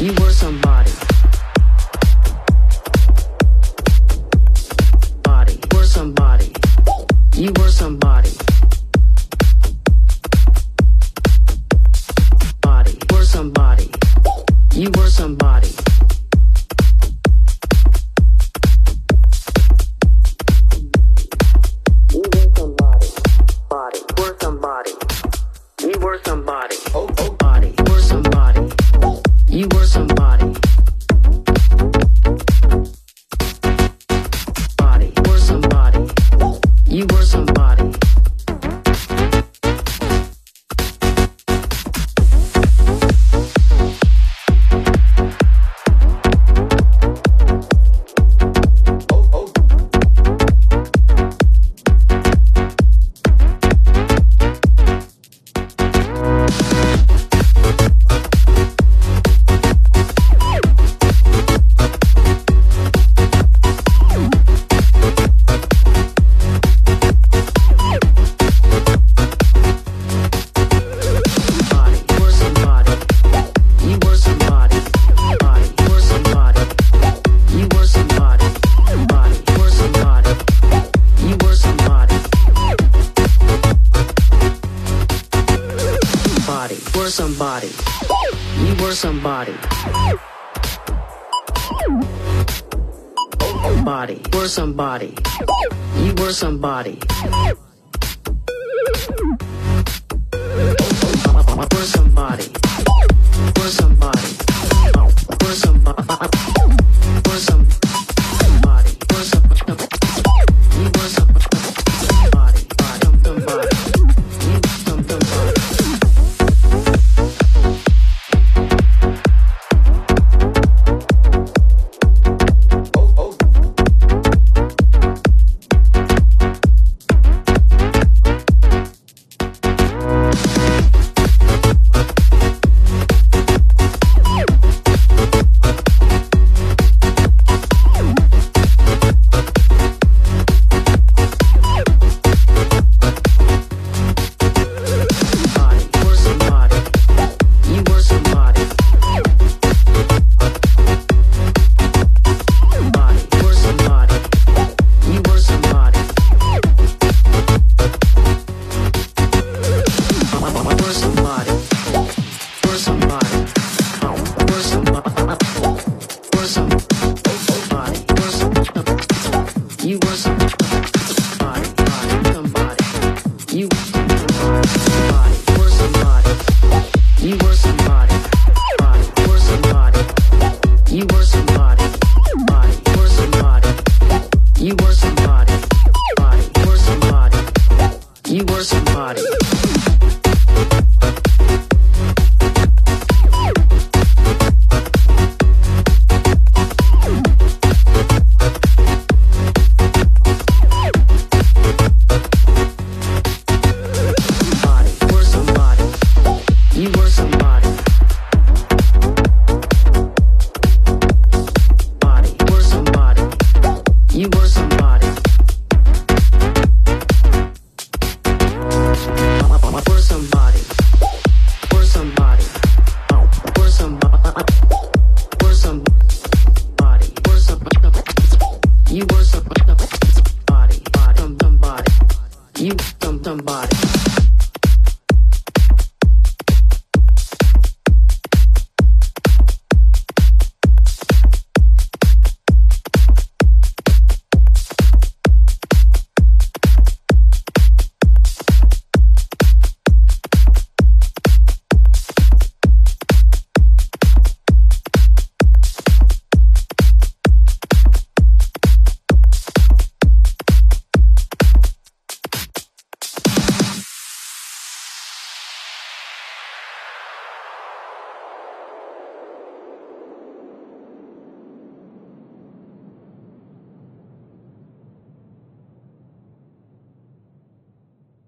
You were somebody. Body. Were somebody. You were somebody. Body. Were somebody. You were somebody. You were somebody. Body. Were somebody. You were somebody. Body. Were somebody. You were somebody. Body. Were somebody. You were somebody. Were somebody. You were somebody. Body. Were somebody. You were somebody. Were somebody. Were somebody. Were somebody. Were somebody. Were somebody. You were somebody. Somebody. You somebody. You were somebody. You were somebody. Were somebody. You were somebody. Body. Were somebody. You were somebody. Body. Were somebody. You were somebody. Body. Were somebody. You were somebody. You were somebody.